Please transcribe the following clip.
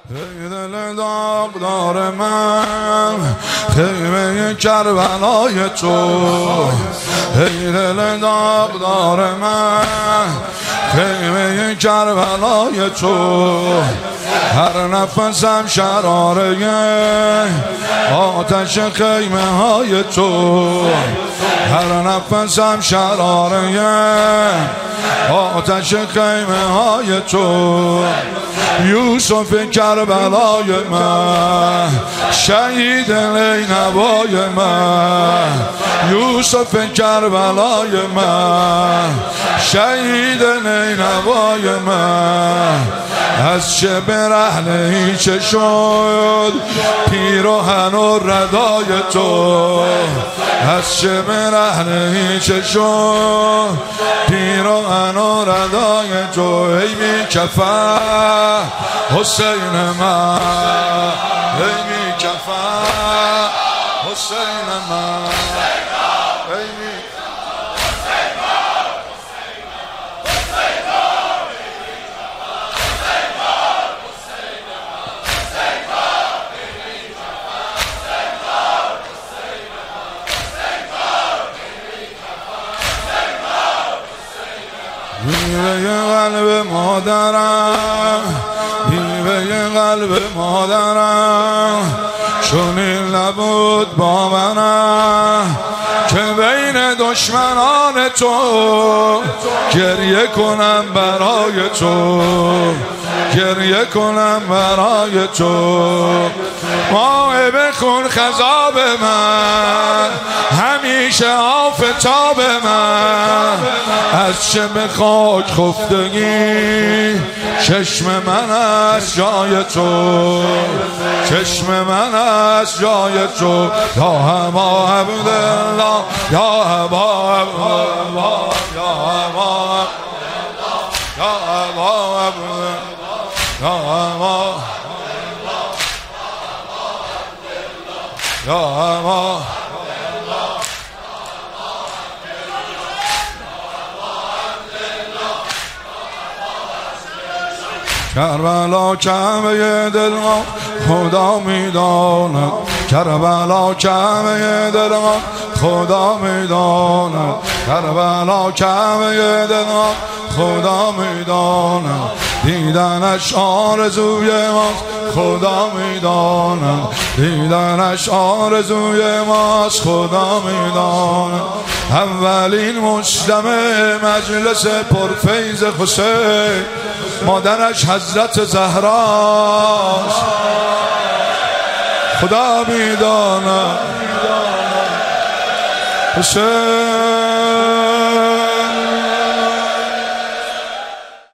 ای دل داغدار من خیمه کربلای تو، ای دل داغدار من خیمه کربلای تو، هر نفسم شراره آتش خیمه های تو، هر نفسم شراره آتش خیمه های تو، یوسف کربلای من شهید نینوای من، یوسف کربلای من شهید نینوای من، از چه برهنه‌ای چه شد پیراهن و ردای تو، از چه برهنه‌ای چه شد پیراهن و ردای تو، ای می کفه حسین من، ای می کفه حسین من، ای می بیوه قلب مادرم، بیوه قلب مادرم، چنین نبود با منم که بین دشمنان تو گریه کنم برای تو، گریه کنم برای تو، ماه بخون خضاب من همیشه آفتاب من، از چه به خاک خفتگی چشم من از جای تو، چشم من از جای تو، یا هما عبدالله یا هما عبدالله یا هما یا هما عبدالله یا هما یا هما کربلا کعبه دل ما خدا میداند، کربلا کعبه دل ما خدا میداند، کربلا کعبه دل ما خدا میداند، دیدنش آرزوی ماست خدا میداند، دیدنش آرزوی ماست خدا میداند، اولین مجتمع مجلس پرفیض حسین مادرش حضرت زهراست خدا میداند، حسین